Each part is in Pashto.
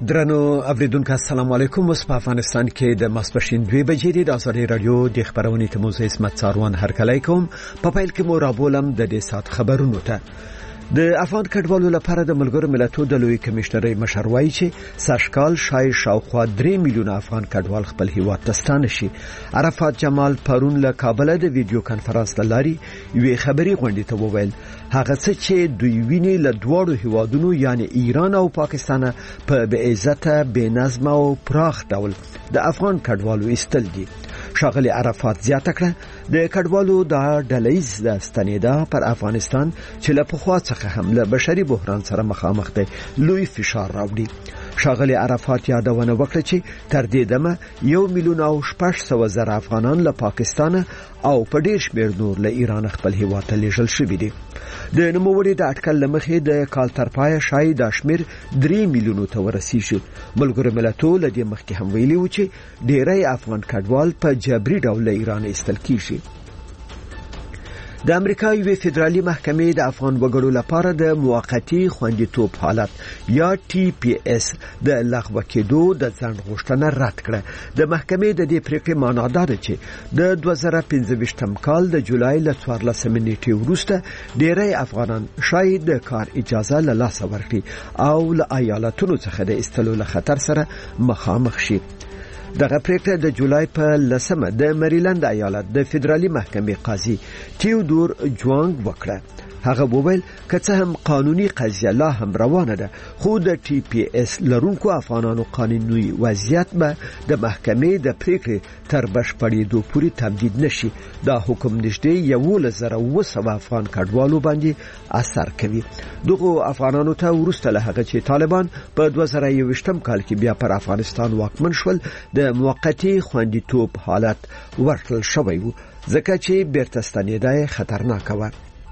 درنو اوریدونکو السلام علیکم. اوس په افغانستان کې د ماسپښین 2 بجې د آزادي رادیو د خبرونې ته موزه اسمت څاروان هرکلی کوم. په پیل کې مو رابولم د دې سات خبرونو ته. د افغان کډوالو لپاره د ملګرو ملتونو د لوی کمشنرۍ مشر وایي چې ساشکال شاوخوا 3 میلیونه افغان کډوال خپل هیواد ته ستانه شي. عرفات جمال پرون له کابل د ویډیو کانفرنس لاري یوې خبري غونډې ته وویل هغه څه چې دوی ویني له دوړو هیوادونو یعنی ایران او پاکستان په بې عزته بې نظم او پراخ ډول د افغان کډوالو استل دي. شاغلی عرفات زیاته کړه د کډوالو د ډلېز د ستنېدا پر افغانستان چې له پخوا څخه هم له بشري بحران سره مخامخ دی لوی فشار راوړي. شاغلی عرفات یادونه وکړه چې تر دې دمه 1,600,000 افغانان له پاکستان او په ډیر شمېر نور له ایران خپل هیواد ته لیږل شوي دي. د نوموړي د اټکل لمخې د کال تر پایه شاید د شمېر 3 میلیونو ته ورسیږي. ملګرو ملتونو له دې مخکې هم ویلي و چې ډیری افغان کډوال په جبري ډول له ایران ایستل کیږي. د امریکا یوې فدرالي محکمې د افغان وګړو لپاره د موقتی خوندیتوب حالت یا TPS د لغوه کېدو د ځنډ غوښتنه رد کړه. د محکمې د دې پریکړې معنا دا ده چې د 2015 کال د جولای له 14 نیټې وروسته ډیری افغانان شاید د کار اجازه له لاسه ورکړي او له ایالتونو څخه د ایستلو له خطر سره مخامخ شي. دغه پریکړه د جولای په 10 د مریلند ایالت د فدرالي محکمې قاضي تیودور جوانګ وکړه. هغه وویل که څه هم قانوني قضیه لا هم روانه ده خو د TPS لرونکو افغانانو قانوني وضعیت به د محکمې د پریکړې تر بشپړېدو پورې تمدید نشي. دا حکم نږدې 11,200 افغان کډوالو باندې اثر کوي. دغه افغانانو ته وروسته له هغه چې طالبان په 2021 کال کې بیا پر افغانستان واکمن شول د موقتی خوندیتوب حالت ورکړل شوی و ځکه چې بیرته ستنېدا خطرناک و.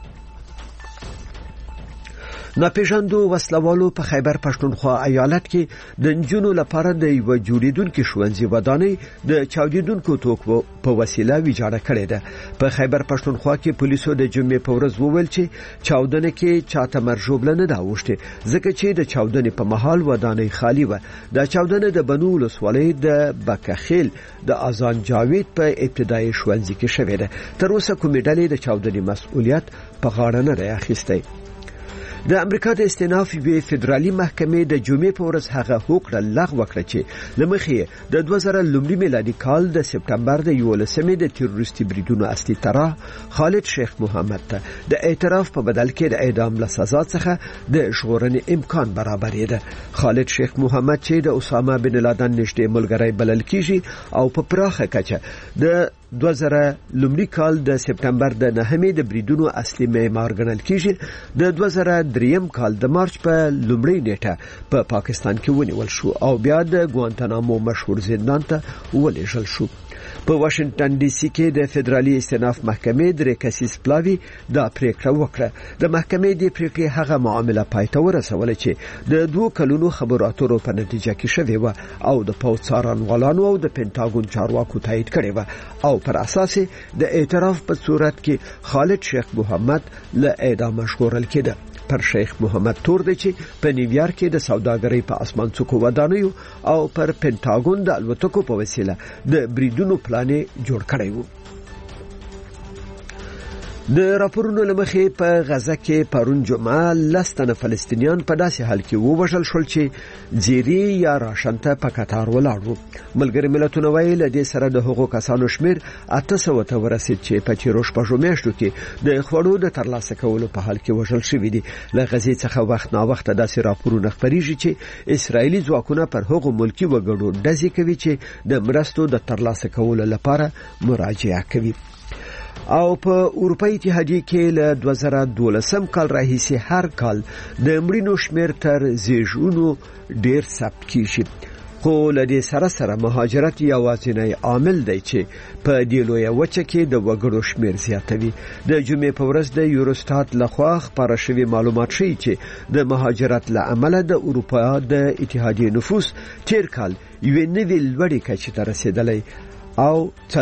ناپېژاندو وسلوالو په خیبر پښتونخوا ایالت کې د نجونو لپاره د یو جوړیدونکو ښوونځي ودانۍ د چاودیدونکو توکو په وسیله ویجاړه کړې ده. په خیبر پښتونخوا کې پولیسو د جمعې په ورځ وویل چې چاودنه کې چاته مرجوبله نه دا وشته ځکه چې د چاودنې په مهال ودانۍ خالی و. د چاودنه د بنو ولسوالۍ د بکخیل د اذان جاوید په ابتدایي ښوونځي کې شوې ده. تر اوسه کومې ډلې د چاودنې مسؤلیت په غاړه نه راخیستی. د امریکا د استیناف یوې فدرالي محکمې د جمعې په ورځ هغه حکم لغوه کړ چې لمخې د 2000 میلادي کال د سپټمبر د 11 د تروریستي بریدونو اصلي طرح خالد شیخ محمد ته د اعتراف په بدل کې د اعدام له سزا څخه د ژغورنې امکان برابرې ده. خالد شیخ محمد چې د اسامه بن لادن نږدې ملګری بلل کیږي او په پراخه کچه د 2000 کال د سپټمبر د 9 د بریدونو اصلي معمار ګڼل کیږي. د 2003 کال د مارچ په لومړۍ نیټه په پاکستان کې ونیول شو او بیا د ګوانتانامو مشهور زندان ته ولېږل شو. په واشنگټن ډي سي کې د فدرالي استیناف محکمې د ریکسیس پلاوی دا پریکړه وکړه. د محکمې د پریکړې هغه معامله پای ته ورسوله چې د 2 کلونو خبرو اترو په نتیجه کې شوې و او د پوځ څارنوالانو او د پینټاګون چارواکو تایید کړې و او پر اساس د اعتراف په صورت کې خالد شیخ محمد له اعدام ژغورل کېده. پر شیخ محمد تور دی چې په نیویارک کې د سوداګرۍ په اسمان څوکو ودانیو او پر پینټاګون د الوتکو په وسیله د بریدونو پلان جوړ کړی و. د راپورونو لمخې په غزه کې پرون جمعه لستنه فلسطینیان په داسې حال کې ووژل شول چې زیری یا راشنته په قطار ولاړ وو. ملګری ملتونه وایي له دې سره د هغو کسانو شمیر 800 ته ورسید چې په تیرو شپږو میاشتو کې د خوړو د ترلاسه کولو په حال کې وژل شوي دي. له غزې څخه وخت نا وخت داسې راپورونه خپریږي چې اسرایلی ځواکونه پر هغو ملکی وګړو ډزې کوي چې د مرستو د ترلاسه کولو لپاره مراجعه کوي. او په اروپאי اتحادیه کې له 2012 کال راهیسې هر کال د مړینو شمیر تر زیږونو ډیر ثبت کیږي. خو له دې سره سره مهاجرت یوازینی عامل دی چې په دې لویه وچه کې د وګړو شمیر زیاتوي. د جمعې په ورځ د یوروستات لخوا خبره شوی معلومات ښیي چې د مهاجرت له امله د اروپا د اتحادیه نفوس تیر کال یو نوی لوړی کچې ته رسیدلی او 450.4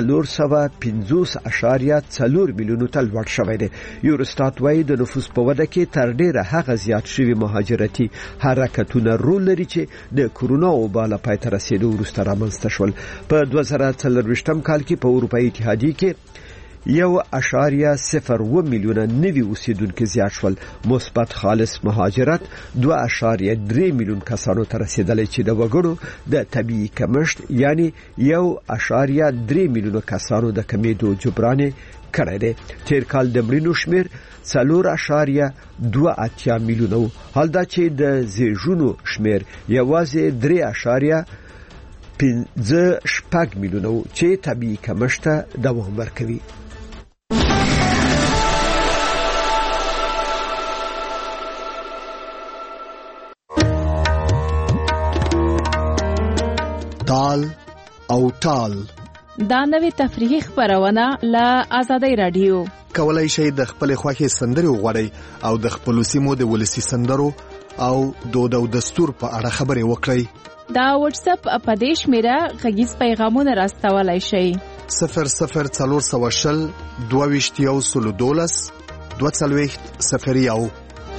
میلیونو ته لوړ شوی دی. یورستات وايي د نفوس په وده کې تر ډیره هغه زیات شوی مهاجرتي حرکتونه رول لري چې د کورونا وبا له پای ته رسیدو وروسته رامنځته شول. په 2024 کال کې په اروپאי اتحادیه کې 1.01 میلیونه نوي اوسیدونکو زیات شول. مثبت خالص مهاجرت 2.3 میلیون کسانو ته رسیدلی چې د وګړو د طبيعي کمښت یعنی 1.3 میلیونه کسانو د کمیدو جبران کړی دی. تیر کال د مړینو شمیر 4.28 میلیونه، حال دا چې د زیږونو شمیر یوازې 3.5 میلیونه چې طبيعي کمښت دوام ورکوي. تال او تال دا نوې تفریحي خبرونه له آزادۍ رادیو. کولای شئ د خپل خوښي سندري وغوړئ او د خپل سیمو د ولسی سندرو او دود او دستور په اړه خبرې وکړئ. دا واتس اپ په دې شمیره غږیز پیغامونه راستولای شئ. 00420 22 22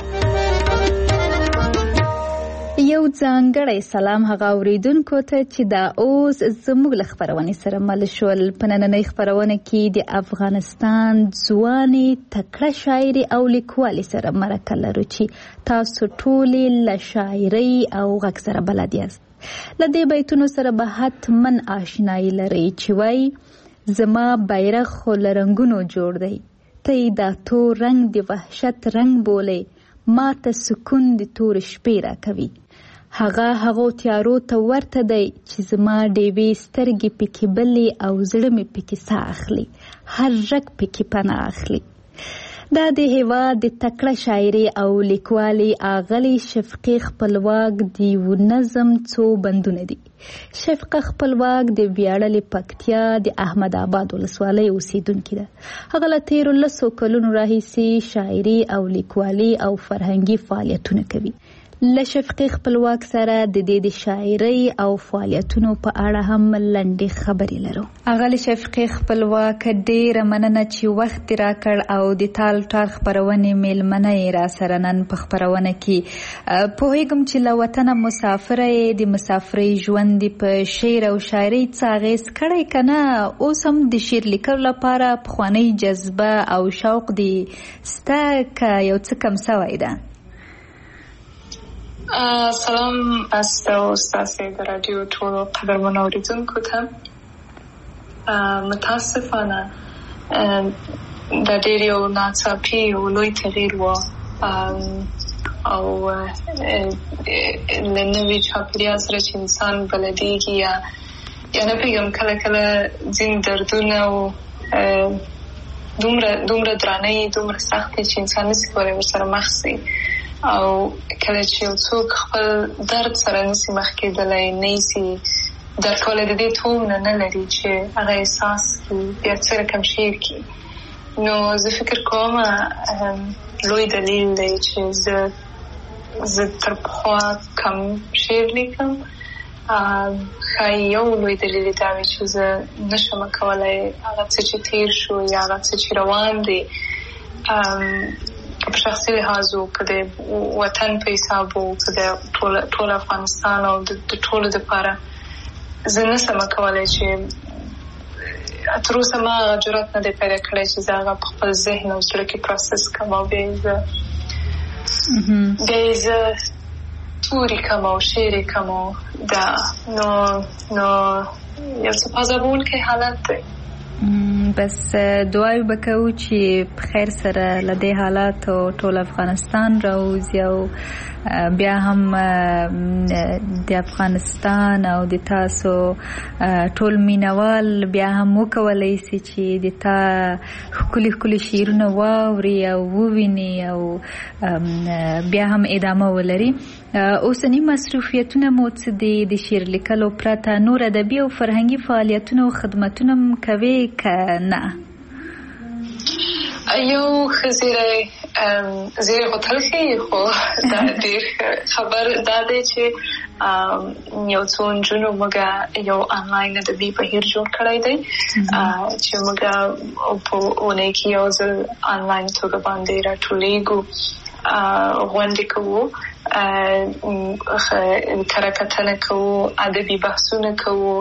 یو ځانګړی سلام هغه اوریدونکو ته چې دا اوس زموږ له خبرونې سره مل شول. په نننۍ خبرونه کې د افغانستان ځوانې تکړه شاعري او لیکوالې سره مرکه لرو چې تاسو ټولې له شاعرۍ او غږ سره بلد یاست. له دې بیتونو سره به حتماً آشنایي لرئ چې وایي زما بیرغ خو له رنګونو جوړ دی، ته یې دا تور رنګ د وحشت رنګ بولې، ما ته سکون د تور شپې را کوي. هغه تیارو ته ورته دی چې زما ډېوې سترګې پکې بلې او زړه مې پکې ساه اخلي، هر رګ پکې پناه اخلي. دا د هېواد د تکړه شاعري او لیکوالې آغلې شفقې خپلواک د یو نظم څو بندونه دي. شفقه خپلواک د ویاړلې پکتیا د احمد آباد ولسوالۍ اوسیدونکې ده. هغه له تېرو 10 کلونو راهیسې شاعري او لیکوالي او فرهنګي فعالیتونه کوي. له شفقې خپلواک سره د دې د شاعرۍ او فعالیتونو په اړه هم لنډې خبرې لرو. هغه له شفقې خپلواک ډېره مننه چې وخت راکړ او د تال ټال خپرونې میلمنه یې را سره نن په خپرونه کې. پوهېږم چې له وطنه مسافره یې د مسافرۍ ژوند په شعر او شاعرۍ څه اغېز کړی که نه؟ اوس هم د شعر لیکلو لپاره پخوانۍ جذبه او شوق دې سته که یو څه کم سوی ده؟ سلام است و ستاسو د رادیو ټولو قدرمن اوریدونکو ته. متاسفانه د ډېر یو ناڅاپي او لوی تغییر و او له نوي چاپېریال سره چې انسان بلدېږي یا نه پوهېږم کله ځینې دردونه او دومره درانه دومره سختې چې انسان نشي کولی ورسره مخ شي او کله چې یو څوک خپل درد سره نشي مخ کېدلی، نه شي درک کولی، د دې تومونه نه لري چې هغه احساس کړي، بیا څه رقم شعر کړي. نو زه فکر کوم لوی دلیل دی چې زه تر پخوا کم شعر لیکم. ښایي یو لوی دلیل دا وي چې زه نشم کولی هغه څه چې تېر شو یا هغه څه چې روان دی په شخصي لحاظ و که د وطن په حساب و که د ټول افغانستان او د ټولو دپاره زه نشم کولی چې تر اوسه ما هغه جرأت نه دی پیدا کړی چې زه هغه په خپل ذهن او زړه کې پروسس کړم او بیا یې زه توري کړم او شعر یې کړم. نو یو څه پازابونکی حالت دی. بس دعای بکو چې په خیر سره له دې حالاتو ټول افغانستان راوځي او بیا هم د افغانستان او د تاسو ټول مینوال بیا هم وکولای شي چې د تا ښکلي شعرونه واوري او وویني او بیا هم ادامه ولري. اوسنی مصروفیتونه مو څه دي؟ د شعر لیکلو پرته نور ادبي او فرهنګي فعالیتونه او خدمتونه کوي که نه؟ یو ښه زیری زیر هوټل کې خو دا ډېر خبر دا دی چې یو څو نجونو موږ یو آنلاین ادبي بهیر جوړ کړی دی چې موږ په اونۍ کې یو ځل آنلاین توګه باندې راټولېږو غونډې کوو کره کتنه کوو ادبي بحثونه کوو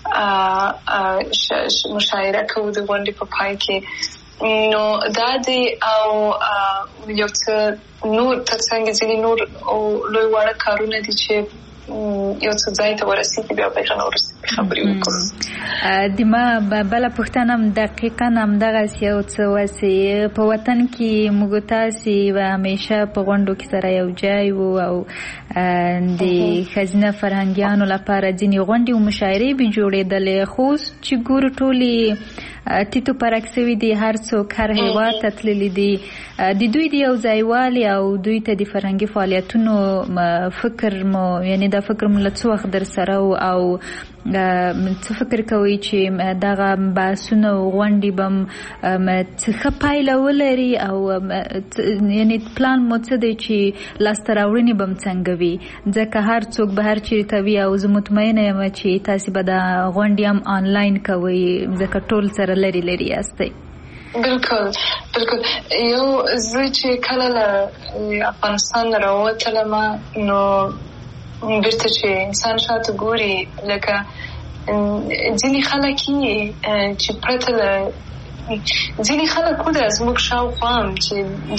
مشاعره کوو د غونډې په پای کې نو دا دی او یو څه نور ترڅنګ ځینې نور لوی واړه کارونه دي چې یو څه ځای ته ورسېږي بیا به نور خبرې وکړو د ما بله پوښتنه هم دقیقا همدغسې یو څه وسې په وطن کې موږ تاسې همیشه په غونډو کې سره یو ځای وو او د ښځینه فرهنګیانو لپاره ځینې غونډې او مشاعرې به جوړېدلې خو اوس چې ګورو ټولې تیتو پرک سوي دي هر څوک هر هیواد ته تللي دي د دوی د یو ځایوالي او دوی ته د فرهنګي فعالیتونو فکر مو یعنی دا فکر مو له څه وخت در سره او څه فکر کوئ چې دغه بحثونه او غونډې به څه پایله ولري او یعنی پلان مو څه دی چې لاسته راوړنې به څنګه وي ځکه هر څوک به هر چیرته وي او زه مطمئنه یم چې تاسې به دا غونډې هم آنلاین کوئ ځکه ټول سره لرې لرې یاستئ بالکل یو زه چې کله له افغانستان راووتلم نو بیرته چې انسان شاته ګوري لکه ځینې خلک چې پرته له ځینې خلک وده زموږ شاوخوا هم چې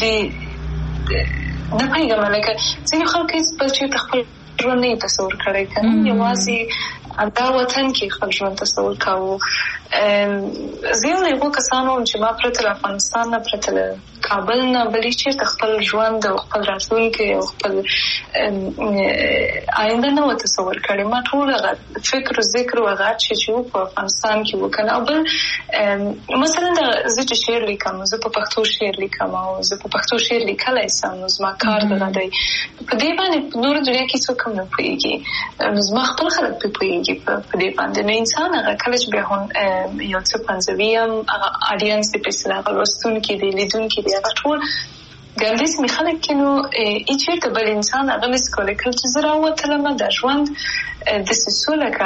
نه پوهېږم لکه ځینې خلک هېڅ بل چېرته خپل ژوند نه یې تصور کړی که نه یوازې دا وطن کې خپل ژوند تصور کاوه زه یو له هغو کسانو وم چې ما پرته له افغانستان نه پرته له کابل نه بل هېڅ چېرته خپل ژوند او خپل راتلونکی او خپل آینده نه و تصور کړی ما ټول هغه فکر و ذکر و هغه چې وو په افغانستان کې و که نه او بل مثلا زه چې شعر لیکم زه په پښتو شعر لیکم او زه په پښتو شعر لیکلی سم نو زما کار دغه دی په دې باندې په نورو دنیا کې څوک هم نه پوهېږي زما خپل خلک پرې پوهېږي په دې باندې نو انسان هغه کله چې بیا یو څه پنځوي هم هغه آډینس دی په اصطلاح هغه لوستونکي دی لیدونکي دی هغه ټول د همداسې مې خلک کې نو هېڅ چېرته بل انسان هغه نسي کولی کله چې زه راووتلم دا ژوند داسې څو لکه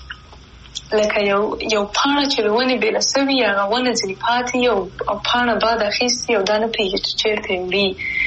یو پاڼه چې له ونې بېله سوي هغه ونه ځینې پاتې او پاڼه باد اخیستي او دا نه پوهېږي چې چېرته یې وړي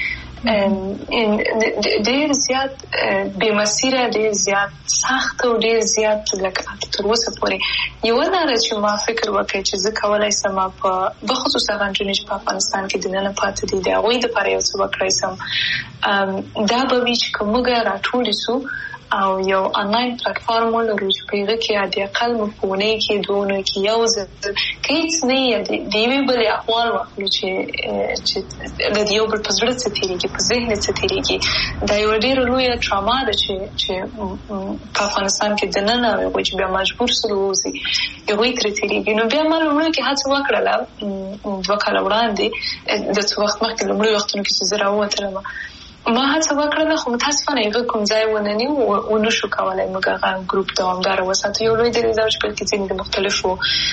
ډېر زیات بې مسیره ډېر زیات سخت او ډېر زیات لکه تر اوسه پورې یوه لاره چې ما فکر وکړی چې زه کولی سم بخصوص هغه نجونې چې په افغانستان کې دننه پاتې دي د هغوی دپاره یو څه وکړی سم دا به وي چې که موږ راټولې سو او یو آنلاین پلیټفارم ولرو چې په هغه کې حداقل موږ په اونۍ کې دوه اونیو کې یو ځل که هېڅ نه یې د یوې بلې احوال واخلو چې له یو بل په زړه څه تېرېږي په ذهن څه تېرېږي دا یوه ډېره لویه ټراما ده چې په افغانستان کې دننه هغوی چې بیا مجبور سول ووځي هغوی ترې تېرېږي نو بیا ما لومړیو کې هڅه وکړله 2 کاله وړاندې د څه وخت مخکې لومړیو وختونو کې چې زه راووتلم ما هڅه وکړله خو متاسفانه هغه کوم ځای ونه نیو ونه شو کولی موږ هغه ګروپ دوامداره وساتو یو لوی دلیل دا چې بلکې ځینې د مختلفو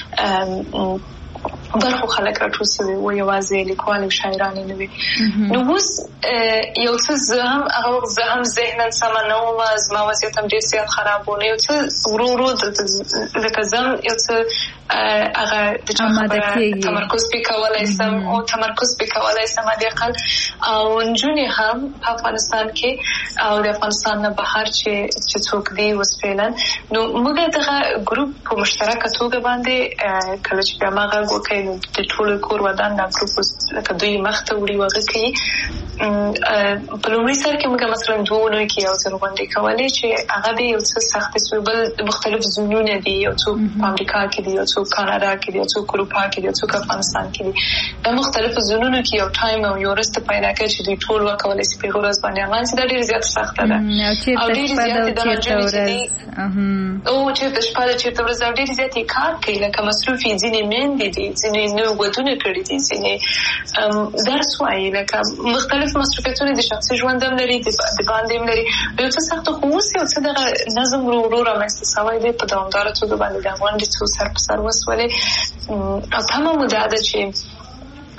برخو خلک راټول سوي وو یوازې لیکوال او شاعران نه وي نو اوس یو څه زه هم ذهنا سمه نه وم زما وضعیت هم ډېر زیات خراب و نو یو څه ورو ورو لکه زه هم یو څه هغه د چا خبره تمرکز پرې کولی سم او تمرکز پرې کولی سم حداقل او نجونې هم په افغانستان کې او د افغانستان نه بهر چې څوک دي اوس فعلا نو موږ دغه ګروپ په مشترکه توګه باندې کله چې بیا ما غږ وکړی نو د ټولو کور ودان دا ګروپ لکه دوی مخ ته وړي وغه کوي په لومړي سر کې موږ مثلا 2 اونیو کې یو ځل غونډې کولې چې هغه د یو څه سختې سوې بل مختلف زونونه دي یو څوک په امریکا کې دي یو څوک کاناډا کې دي یو څوک اروپا کې دي یو څوک افغانستان کې دي دا مختلفو زونونو کې یو ټایم او یو ورځ پیدا کوي چې دوی ټول وکولای شي په ورځ باندې امان چې دا ډېر زیات سخته ده او ډېر زیات د ورځې او چې د شپه چې د ورځې ډېر زیات کار کوي لکه مصروفي ځینې میندې دي ځینې نو ودونه کړي دي ځینې درس وایي لکه مختلف مصروفیتونه د شخصي ژوند هم لري د باندې هم لري یو څه سخت خو اوس یو څه دغه نظم ورو رامنځته سوی دی په دوامداره توګه باندې د غونډې څو سر په سر وسولې او تمه مو دا ده چې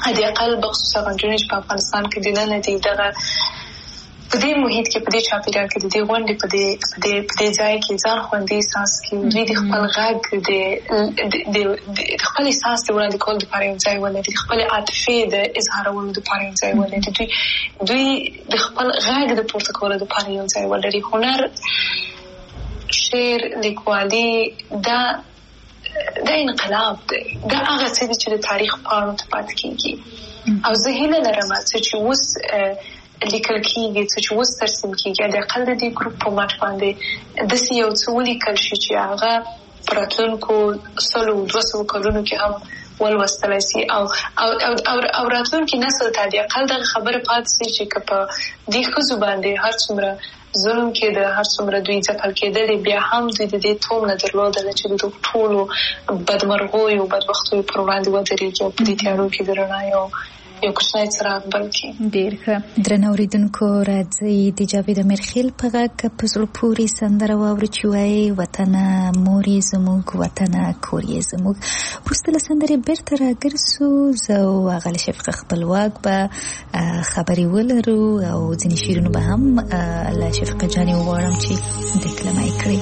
هدي اقل بخصوصا غونډې په افغانستان کې د نن دي دغه په دې محیط کې په دې چاپیریال کې د دې غونډې په دې ځای کې ځان خوندي احساس کې دوی د خپل غږ د خپل احساس د وړاندې کولو لپاره یو ځای ولري، د خپل عاطفې د اظهارولو لپاره یو ځای ولري، دوی د خپل غږ د پورته کولو لپاره یو ځای ولري. هنر، شعر، لیکوالي دا انقلاب دی، دا هغه څه دي چې د تاریخ پاڼو ته پاتې کېږي. او زه هیله لرم چې اوس لیکل کېږي، چې اوس ترسیم کېږي، د اقل د دې ګروپ په مټ باندې داسې یو څه ولیکل شي چې هغه په راتلونکو 100-200 کلونو کې هم ولوستلی سي او راتلونکي نسل ته د اقل دغه خبره پاتې سي چې که په دې ښځو باندې هر څومره ظلم کېده، هر څومره دوی ځپل کېدلې، بیا هم دوی د دې توم نه درلودله چې د ټولو بدمرغیو بدبختیو پر وړاندې ودرېږي او په دې تیارو کې د رڼا یو کوچنی څراغ بل کړي. ډېر ښه. درنو اورېدونکو، راځئ د جاوید امیرخیل په غږ په زړه پورې سندره واورو چې وایي وطنه مور یې زموږ، وطنه کور یې زموږ. وروسته له سندرې بیرته راګرځو، زه او آغله شفقه خپلواک به خبرې ولرو او ځینې شعرونه به هم له شفقه جانې وغواړم چې ډیکلمه یې کړي.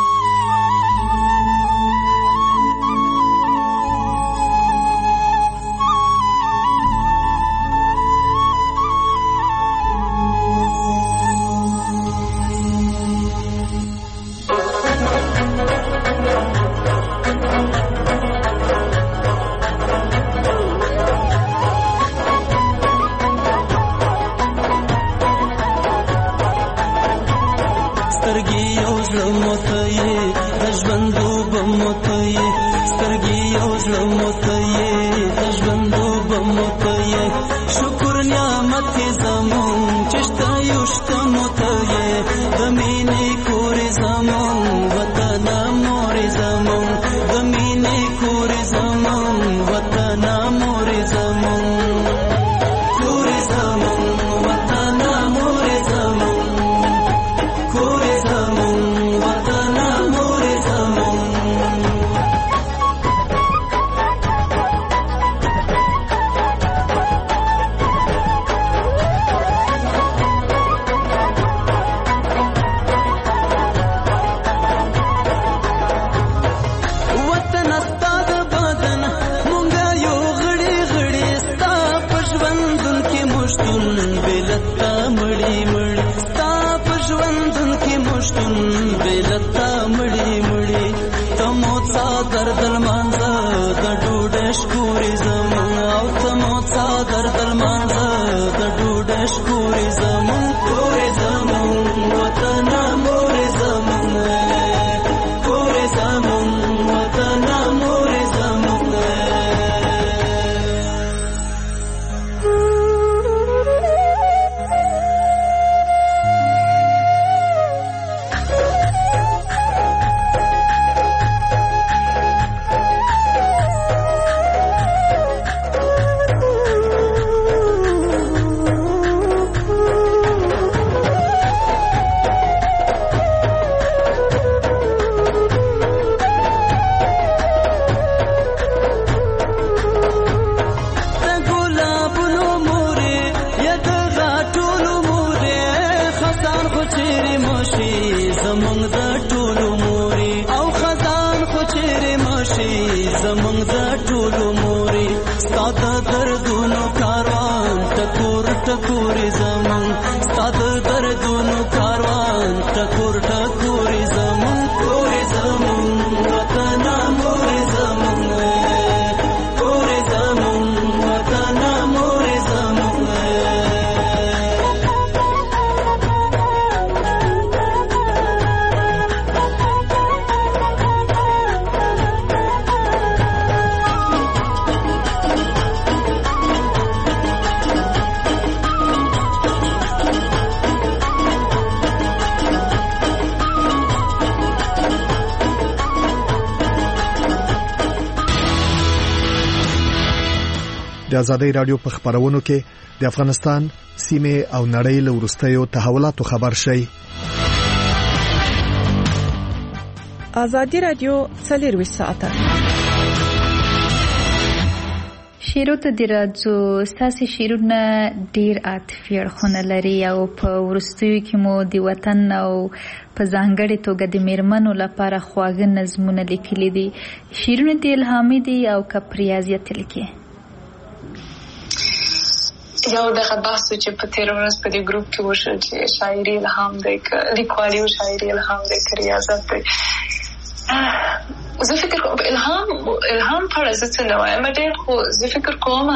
د آزادۍ رادیو په خبرونو کې د افغانستان سیمه او نړۍ له وروستیو تحولاتو خبر شي. آزادۍ رادیو 24 ساعته شیرو ته دی راځو. ستاسې شیرونه ډیر عاطفي اړخونه لري او په وروستیو کې مو د وطن او په ځانګړې توګه د میرمنو لپاره خواږه نظمونه لیکلي دي. شیرونه دې الهامي دي او که په ریاضیت لیکي؟ یو دغه بحث چې په تېره ورځ په دې ګروپ کې وشو چې شاعري الهام دی که لیکوالي او شاعري الهام دی که ریاضت دی. زه فکر کوم الهام په اړه زه څه نه وایم ډېر، خو زه فکر کوم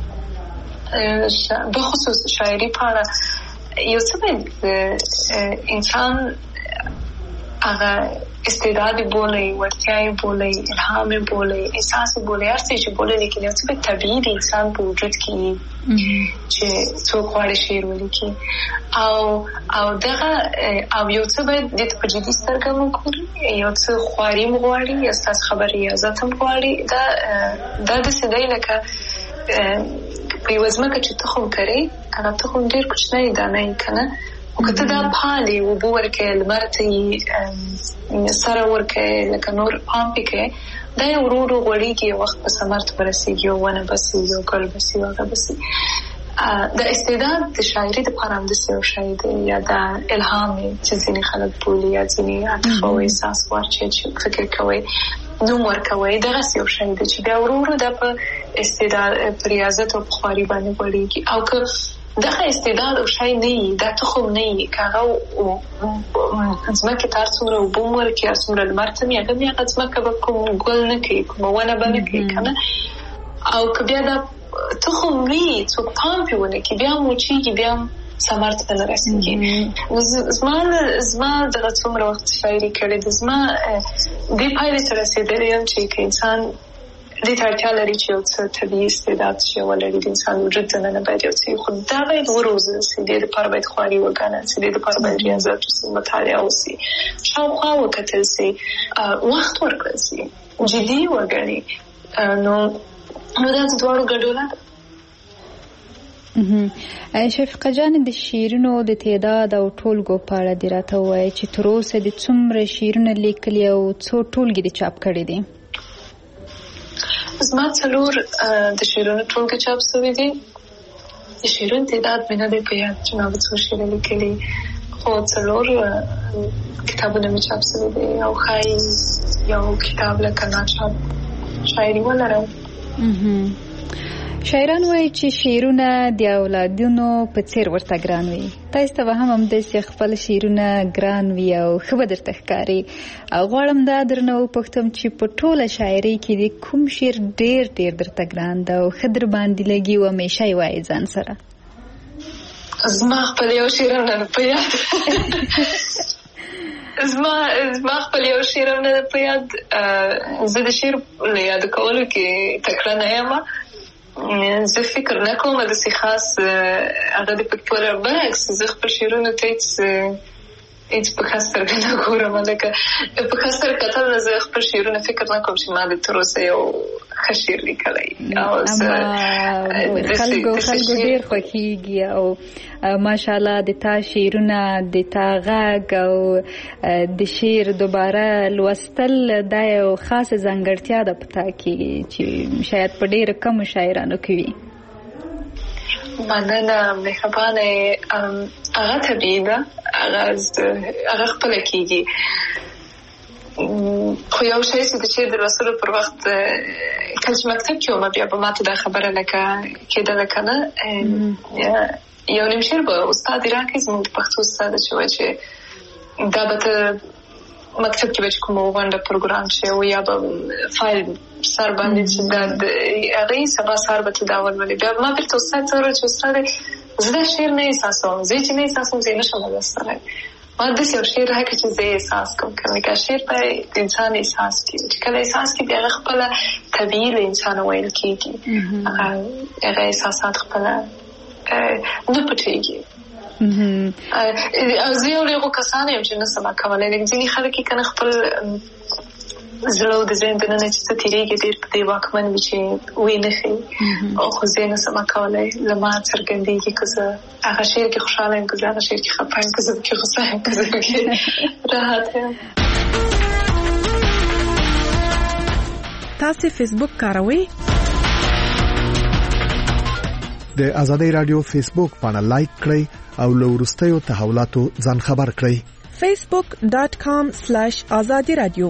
بخصوص شاعري په اړه یو څه باید انسان هغه استعداد بولي، وړتیاوې بولي، الهام بولي، احساس بولي، هر څه چې بولي، لیکن یو څه طبیعي د انسان په وجود کې چې څوک غواړي شعر ولیکي او دغه او یو څه باید د په جدي سترګه وګوري، یو څه خواري مو غواړي، یا ستاسو خبرې ریاضت هم غواړي. دا داسې دی لکه په یوه ځمکه چې تخم کرې، هغه تخم ډېر کوچنی دانه یې که نه، او که ته دا پالې، اوبه ورکړې، لمر ته یې سره ورکړې، لکه نور پام پې کوې، دا یې ورو ورو غوړېږي، یو وخت به ثمر ته به رسېږي، یو ونه به سي، یو ګل به سي، هغه به سي. د استعداد د شاعري دپاره همداسې یو شی دی، یا دا الهام چې ځینې خلک بولي، یا ځینې عاطفه او احساس ورچې چې فکر کوئ نوم ورکوئ، دغسې یو شی دی چې بیا ورو ورو دا په استعداد په ریاضت او په خواري باندې غوړېږي. او که دغه استعداد او شی نه وي، دا تخم نه وي، که هغه ځمکې ته هر څومره اوبه هم ورکړي، هر څومره لمر ته وي، هغه ځمکه به کوم ګل نه کوي، کومه ونه به نه کوي که نه. او که بیا دا تخم وي، څوک پام پرې ونه کړي، بیا هم وچېږي، بیا هم ثمر ته نه رسېږي. زما دغه څومره وخت شاعري کړې ده، زما دې پایلې ته رسېدلی یم چې که انسان دې ته اړتیا لري چې یو څه طبیعي استعداد چې ولري، د انسان وجود دننه باید یو څه، خو دا باید وروزل سي، دې دپاره باید خواري وګڼل سي، دې دپاره باید ریاضت وسي، مطالعه وسي، شاوخوا وکتل سي، وخت ورکړل سي، جدي وګڼي. نو دا دواړو ګډوله ده. شفیقه جان، د شعرونو د تعداد او ټولګو په اړه دې راته ووایه چې تر اوسه دې څومره شعرونه لیکلي او څو ټولګې دې چاپ کړي دي؟ زما 4 د شعرونو ټولګې چاپ شوي دي. د شعرونو تعداد مې نه دی په یاد چې ما به څو شعره لیکلي، خو 4 کتابونه مې چاپ شوي دي، او ښایي یو کتاب لکه ناچاپ شاعري ولرم. شاعران وایي چې شعرونه د اولادونو په څیر ورته ګران وي. تاسو ته به هم همداسې خپل شعرونه ګران وي او ښه به درته ښکاري. غواړم دا درنه وپوښتم چې په ټوله شاعرۍ کې د کوم شعر ډېر ډېر درته ګران ده او ښه در باندې لګي او همیشه یې وایي ځان سره؟ زما خپل یو شعر هم نه په یاد زما خپل یو شعر هم نه په یاد. زه د شعر له یاد کولو کې تکړه نه یم. زه فکر نه کوم داسې خاص هغه د پکتور برعکس، زه خپل شعرونو ته هیڅ په ښه سترګه نه ګورم، لکه په ښه سترګه کتل نه، زه خپل شعرونه فکر نه کوم چې ما د تر اوسه یو ښه شعر لیکلی. خلکو ډېر خوښېږي او ماشاءالله د تا شعرونه، د تا غږ او د شعر دوباره لوستل دا یو خاصه ځانګړتیا ده په تا کې چې شاید په ډېرو کمو شاعرانو کې وي. مننه، مهربانه. هغه طبیعي ده، هغه خپله کېږي. خو یو شی چې د شعر د لوستلو پر وخت کله چې مکتب کې وم، بیا به ماته دا خبره لکه کېدله که نه، یو نیم شعر به استاد راکړي، زموږ د پښتو استاد چې وایي چې دا به ته مکتب کې به چې کومه غونډه پروګرام شي او یا به فایل سر باندې چې دا هغې سبا سهار به ته دا ولولې. بیا ما بېرته استاد ته وویل چې استاد زه دا شعر نه احساسوم، زه چې نه احساسوم زه یې نه شم لوستلی. ما داسې یو شعر راکړه چې زه یې احساس کوم، که شعر باید د انسان احساس کړي، چې کله احساس کړي بیا هغه خپله طبیعي له انسانه ویل کېږي، هغه احساسات خپله نه پټېږي. او زه یو له هغو کسانو یم چې نه سم کولی، لکه ځینې خلک یې که نه خپل زړه او د ذهن دننه چې څه تېرېږي ډېر په دې واکمن وي چې ویې نه ښیي، خو زه یې نه سم کولی، له ما څرګندېږي که زه هغه شعر کې خوشحاله یم، که زه هغه شعر کې خفه یم، که زه پکې غوسه یم، که زه پکې راحت یم. تاسې فیسبوک کاروئ؟ د ازادي رادیو فیسبوک باندې لایک کړئ او له ورستیو تحولاتو ځان خبر کړئ. facebook.com/azadi radio.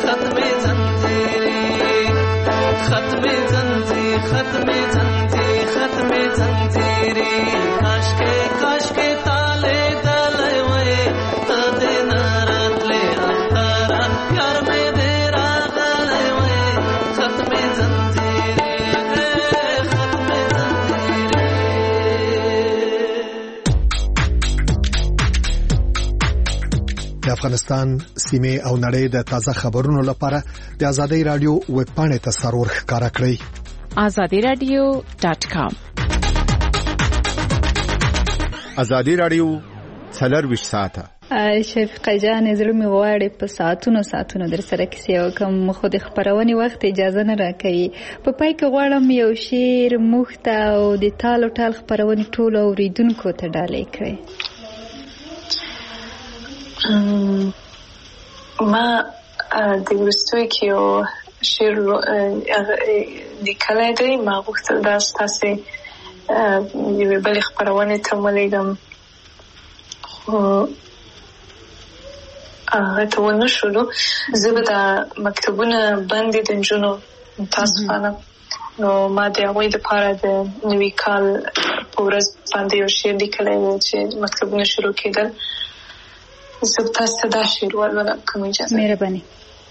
ختم زنجیر د افغانستان سیمه او نړۍ د تازه خبرونو لپاره د آزادۍ رادیو ویب پاڼې ته سرور ښکارا کړئ azadiradio.com. آزادۍ رادیو 24 ساعته. شفیقه جان زړه می غواړي په ساعتونو در سره کیسې وکم، خو د خبرونې وخت اجازه نه راکوي. په پای کې غواړم یو شعر مخته او د تال او ټال خبرونې ټول اوریدونکو ته ډالۍ کړئ. ما د وروستیو کې یو شعر لیکلی دی. ما غوښتل دا ستاسې یوې بلې خپرونې ته ولیږم، خو هغه ته ونه شولو. زه به دا مکتبونه بند دي د نجونو متاسفانه، نو ما د هغوی دپاره د نوي کال په ورځ باندې یو شعر لیکلی و چې مکتبونه شروع کېدل. زه به تاسو ته دا شعر ولولم که اجازه. مهرباني.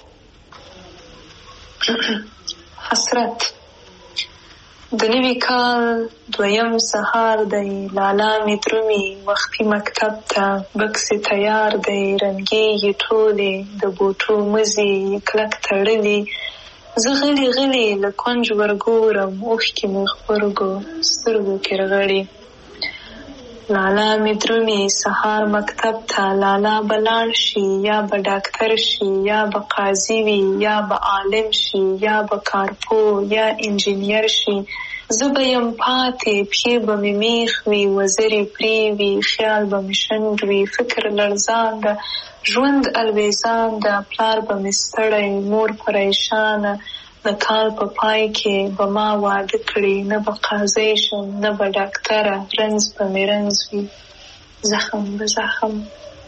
حسرت. د نوي کال دویم سهار دی، لالا می درومي وختي مکتب ته، بکس تیار دی، رنګېږي ټولې د بوټو مزي کلک تړلي. زه غلي له کونج ورګورم، اوښکې مې غبرګو سترګو کې رغړي. لالا می درومي سهار مکتب ته، لالا به لاړ شي یا به ډاکټر شي یا به قاضي وي یا به عالم شي یا به کارپو یا انجینیر شي. زه به یم پاتې، پښې به مې میخ وي، وزرې پرې وي، خیال به مې شنډ وي، فکر لړزان ده، ژوند الویزان ده، پلار به مې ستړی، مور پریشانه. د کال په پای کې به ما واده کړي، نه به قاضی شم نه به ډاکټره، رنځ به مې رنځ وي، زخم به زخم.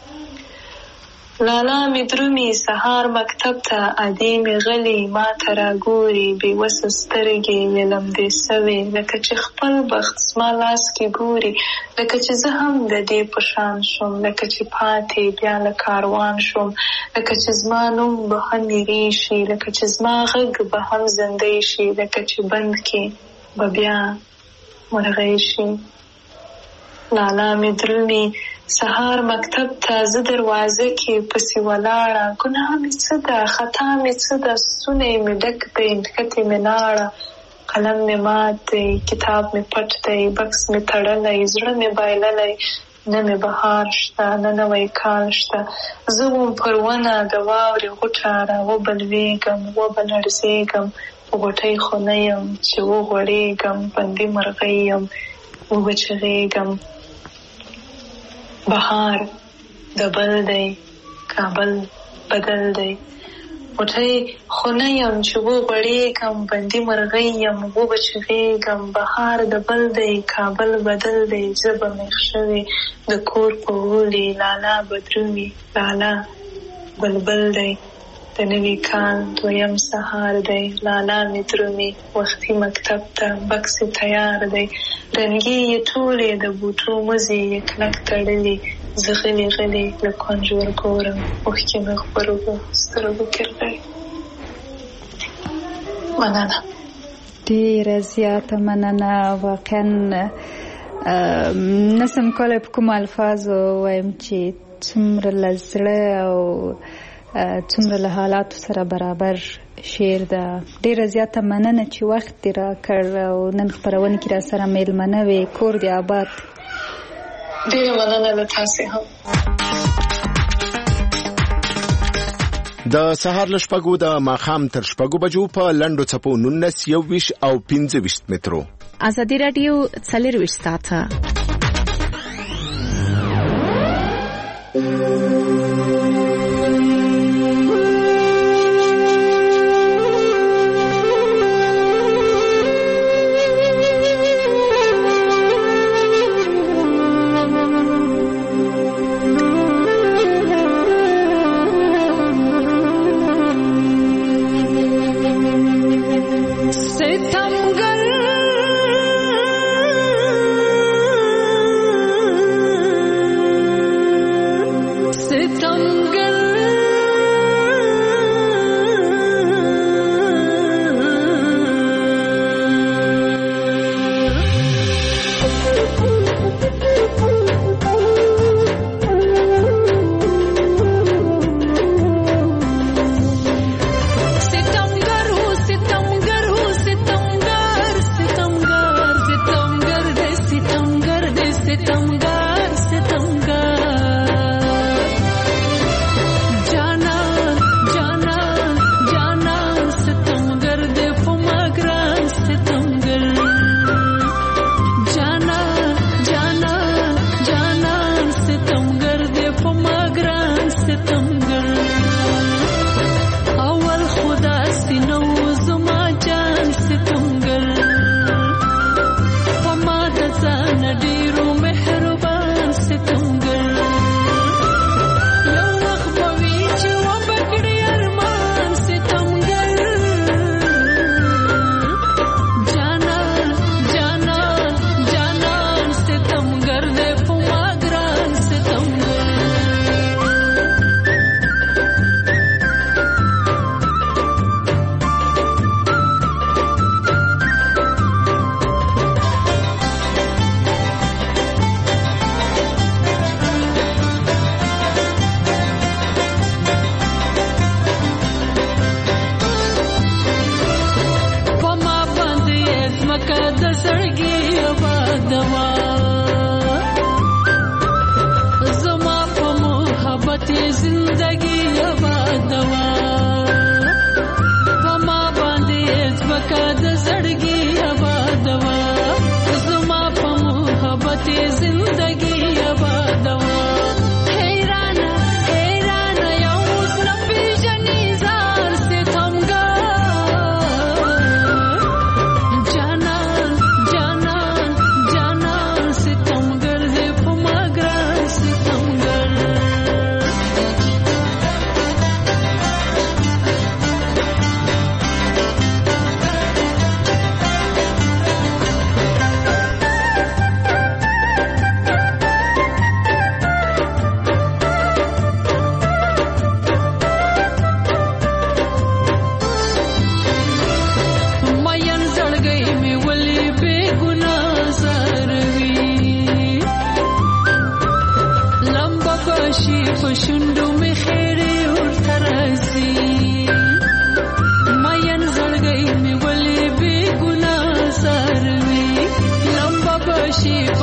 لالا می درومي سهار مکتب ته، ادې مې غلي ما ته راګوري، بې وسه سترګې یې لمدې سوې، لکه چې خپل بخت زما لاس کې ګوري، لکه چې زه هم د دې په شان شم، لکه چې پاتې بیا له کاروان شم، لکه چې زما نوم به هم هېرې شي، لکه چې زما غږ به هم زندۍ شي، لکه چې بند کې به بیا مرغۍ شي. لالا می درومي سهار مکتب ته، زه دروازه کې پسې ولاړه، ګناه مې څه ده، خطا مې څه ده، ستونی مې ډک دی، نښتې مې لاړه، قلم مې مات دی، کتاب مې پټ دی، بکس مې تړلی، زړه مې بایللی، نه مې بهار شته نه نوی کال شته. زه وم پر ونه د واورې غوټه، راوبلوېږم وبلړزېږم، په غوټۍ خو نه یم چې وغوړېږم، بندي مرغۍ یم وبچغېږم. بهار د بل دی، کابل بدل دی، غوټۍ خو نه یم چې وغوړېږم، بندي مرغۍ یم وبچغېږم. بهار د بل دی، کابل بدل دی، زه به میخ شوې د کور په غولي، لالا به درومي لالا بلبل دی. د نوي کال دویم سهار دی، لالا می درومي وختي مکتب ته، بکس تیار دی، رنګې یې ټولې د بوټو مزي یې کلک تړلي. زه غلي له کونج ورګورم، اوښکې مې غبرګو سترګو کې رغړي. مننه، ډېره زیاته مننه. واقعا نسم کولی په کوم الفاظو وایم چې څومره له زړه او څومره له حالاتو سره برابر شعر ده. ډېره زیاته مننه چې وخت دې راکړ او نن خپرونې کې را سره میلمنه وې. کور دې آباد. ډېره مننه له تاسې هم. د سهار له شپږو د ماښام تر شپږو بجو په لنډو څپو 19 21 او 25 مترو. آزادۍ رادیو 24 ساعته. से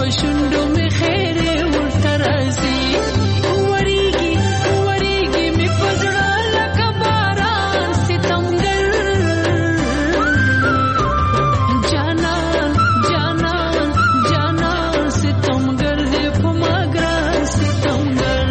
شونډو مې خیرې ورته راځي وریږي وریږي مې په زړه لکه باران ستمګر جانان جانان جانان ستمګر دې په ما ګران ستمګر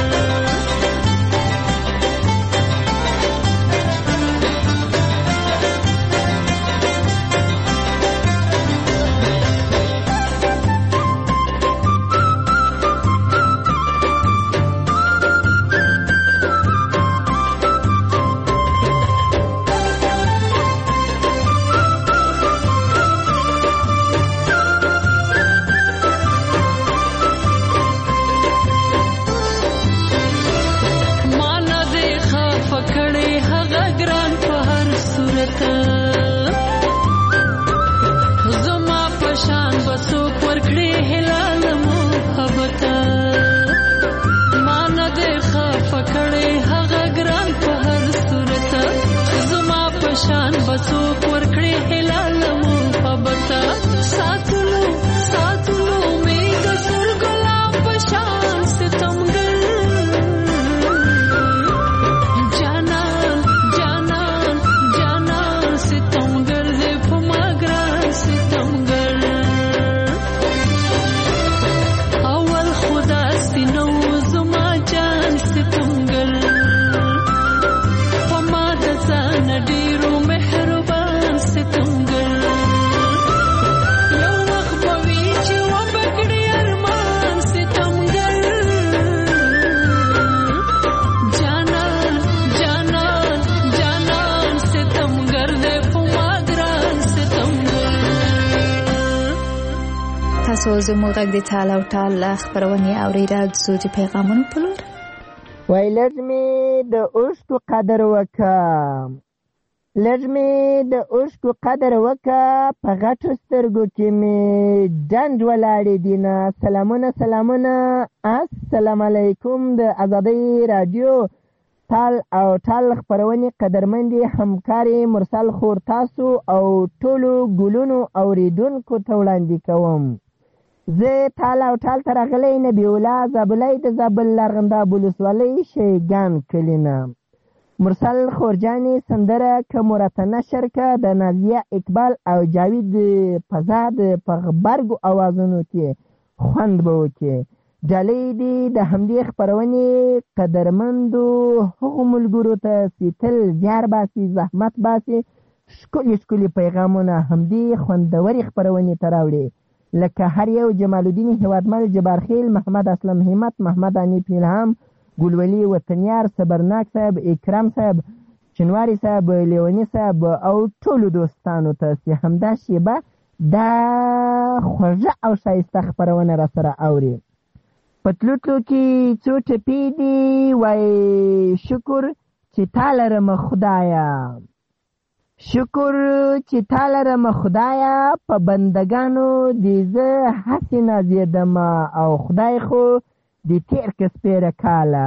شان بسوک ورکړې هلال محبت ساتلو ساتلو مې کسر ګلاب شان ستمګر جانان جانان جانان ستمګر دې په ما ګران ستمګر اول خدا ستنو زما جان ستمګر په ما د ځان ډېر مهربان ستمګر یو وخت به وي چې وبکړي ارمان ستمګر جانان جانان جانان ستمګر دې په ما ګران ستمګر تاسو زموږ غږ د ټال او ټال خبرونه اوریدل د پیغامونو په لور وای لږ مې د اوښکو قدر وکړه لږ مې د اوښکو قدر وکړه په غټو سترګو کې مې ډنډ ولاړې دینه سلامونه السلام علیکم د ازادۍ راډیو ټال او ټال خبرونې قدرمندې همکارې مرسل خور تاسو او ټولو ګلونو اوریدونکو ته وړاندې کوم زه ټال او ټال ته راغلی نبی الله زابلی د زابل لرغنداب ولسوالۍ شیګان کلي نه مرسل خورجانې سندره که مرته نشر که د نازیه اقبال او جاوید فضا د په غبرګو اوازونو کې خوند به وکړي ډالۍ دې د همدې خپرونې قدرمندو هغو ملګرو ته چې تل زیار باسي زحمت باسي ښکلي پیغامونه همدې خوندورې خپرونې ته راوړي لکه هر یو جمال الدین هیوادمل جبارخیل محمد اسلم همت محمد انیف الهام ګلولي وطنیار صبرناک صاحب اکرام صاحب چنواری صاحب لیونی صاحب او ټولو دوستانو ته چې همدا شیبه دا خوږه او ښایسته خپرونه را سره اوري په تلو کې څو ټپې دي وای شکر چې تا لرم خدایه شکر چې تا لرم خدایه په بندگانو دې زه هسې نازېدم او خدای خو دې تېر که سپېره کاله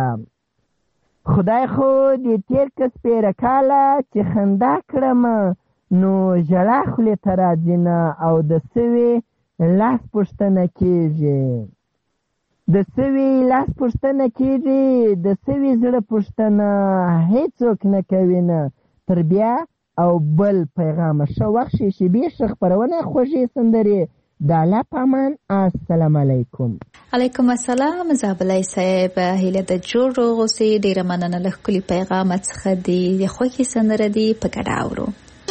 خدای خو دې تېر که سپېره کاله چې خندا کړم نو ژړا خولې ته راځي نه او د سوي لاس پوښتنه کېږي د سوي لاس پوښتنه کېږي د سوي زړه پوښتنه هېڅوک نه کوي نه تر بیا او بل پیغام ښه وخت شي شیبې ښه خپرونه خوږې سندرې د الله په امان السلام علیکم علیکم السلام زابلی صاحب هیله د جوړ روغ اوسئ ډېره مننه له ښکلي پیغامه څخه د خوږې سندره دې په ګډه اورو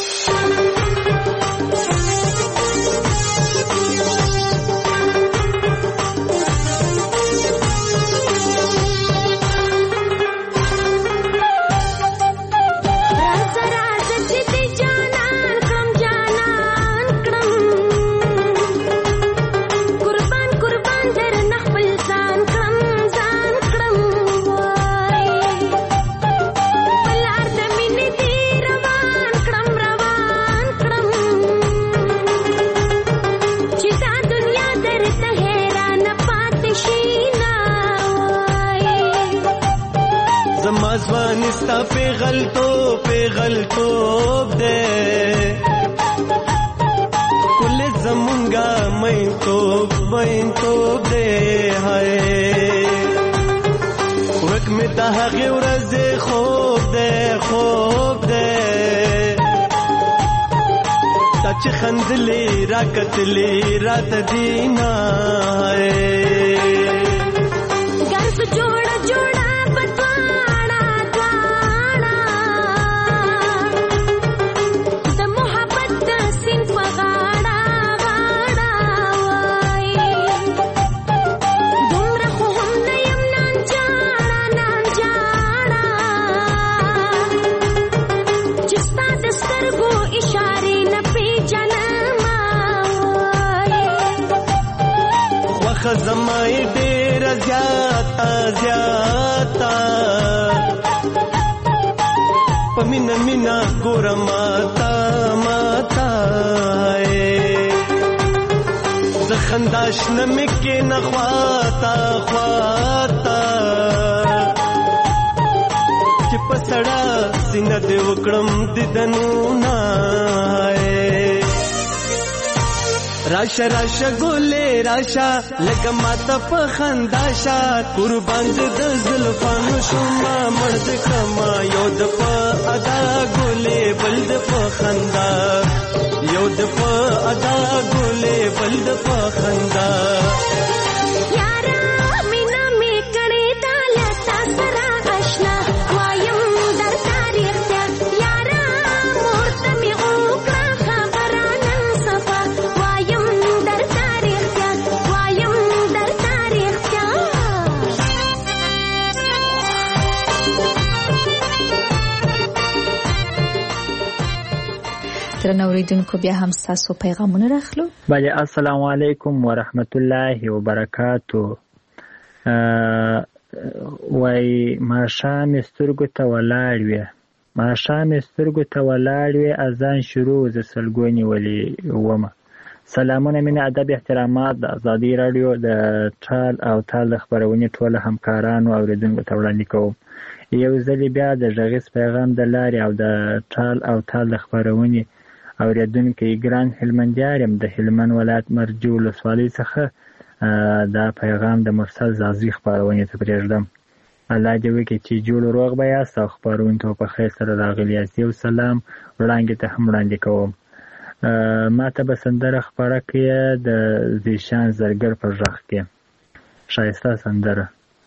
ځوانستا پیغلتوب دے کل زمونږه مینتوب دی هاي وکمه د هغې ورځې خوب دی تا چې خندلې راکتلې راته دینا ګرځ جوړه پتواړه د محبت د سین په غاړه وای دومره خو هم نه یم نن جاړه چې ستا د سترګو اشارې نه پیژنم وخه زمای ډېر زیاته په مینا ګوره ماتا زه خنداش نه مې کې نه خواته چې په سړه سینه دې وکړم دیدنونه راشه ګولې راشه لکه ماته په خنداشه قربان دې د زلفانو شوما مرد کما یو د په ادا ګولې بل د په خندا یو د په ادا ګولې بل د په خندا درنو اوریدونکو بیا هم تاسو پیغامونه راخلو. بله السلام علیکم و رحمت الله و برکاتو. وای ماښام سترګو ته ولاړ وې اذان شروع ز سلګونی ولی ومه. سلامونه مینه ادب احترامات د ازادي رادیو د ټال او تال خبرونه ټول همکارانو اوریدونکو ته وړاندې کوم. یو ځل بیا د غږیز پیغام د لارې او د ټال او تال خبرونه اوریدونکو ګران هلمندیارم د هلمند ولایت مرجو ولسوالۍ څخه دا پیغام د مرسل زازی خبرونه ته پرېږدم. الله دې وکړي چې جوړ روغ به یاست او خبرونه ته په خیر سره راغلي یاست. یو سلام وړاندې ته هم وړاندې کوم. ما ته به سندره خبره کړې د زیشان زرګر په غږ کې ښایسته سندره.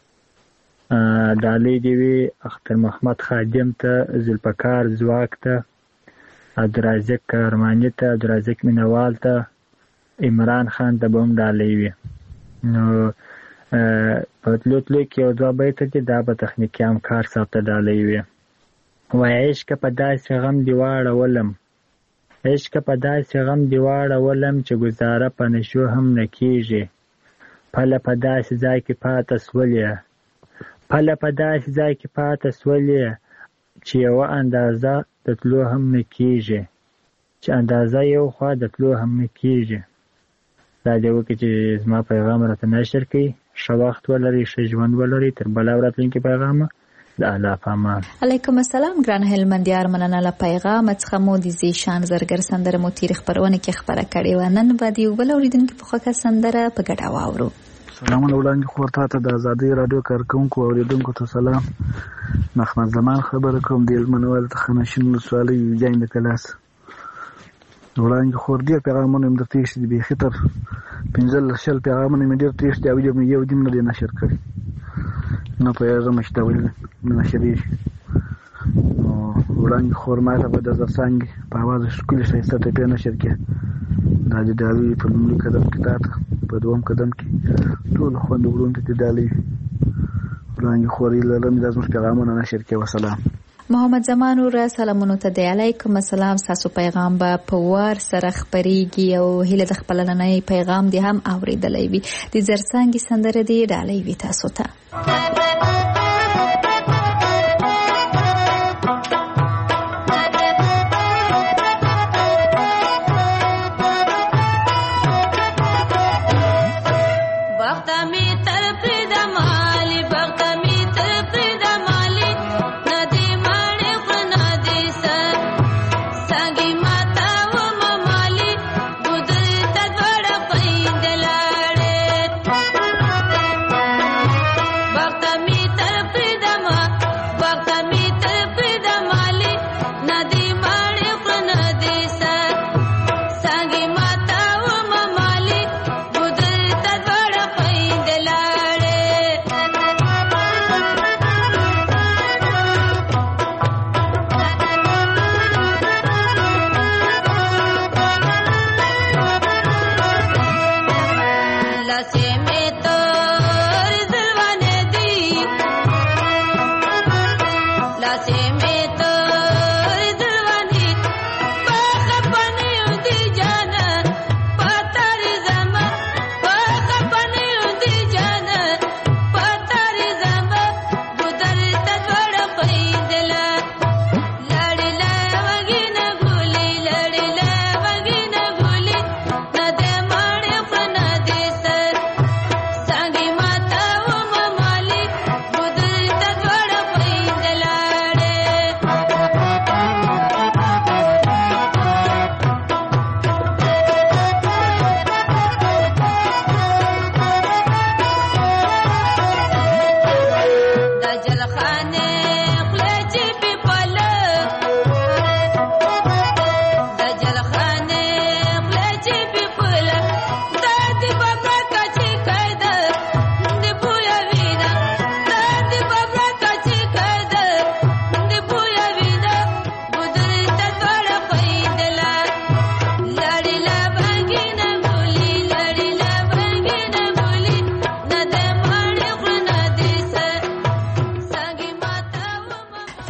ډالۍ دې وي اختر محمد خادم ته، ذوالفقار ځواک ته، عبدالرازق کرماني ته، عبدالرازق مینوال ته، عمران خان ته به هم ډالۍ وي. نو په تلو کې یو دوه بیته دي دا به تخنیکي همکار صاحب ته ډالۍ وي. وایي عشقه په داسې غم دې واړولم چې ګزاره په نشو هم نه کېږي. پله په داسې ځای کې پاته سولې چې یوه اندازه د تلو هم نه کېږي، چې اندازه یو خوا د تلو هم نه کېږي. دا دې وکړي چې زما پیغام راته نشر کړي. ښه وخت ولرئ، ښه ژوند ولرئ. تر بله ورځ پیغامه د الله په امان. علیکم السلام ګران هلمندیار، مننه له پیغام څخه مو د زیشان زرګر سندره مو تیر خبرونه کې خبره کړې و. نن به د یو بل اوریدونکي په خوښه سندره په ګډه واورو. سلامونه وړاندې خو ته د ازادي رادیو کارکونکو اوریدونکو ته سلام. محمد زمان خبره کوم د هلمند ولایت خنشین ولسوالۍ جاین د کلاس. وړاندې خو ډېر پیغامونه مې درته ایښي دي، بیخي تر 15 پیغامونه مې ډېر ته ایښي او یو دې نه دی نشر کړی. نه پوهېږم چې دا ولې نشرېږي. نو وړاندې خور ما ته به د زرڅانګې په اواز ښکلې ښایسته ټپې نشر کړې. دا د ډالۍ په لومړي قدم کې تا ته، په دوم قدم کې ټولو خویندو وروڼو ته دې ډالۍ وي. وړاندې خورې لرم دا زموږ پیغامونه نشر کړې. وسلام. محمد زمان وره سلامونو ته دی. علیکم السلام. تاسو پیغام به په وار سره خبرېږي او هیله د خپل نننۍ پیغام دی هم اورېدلی وي. د زرڅانګې سندره دی ډالۍ وي تاسو ته. Thank you.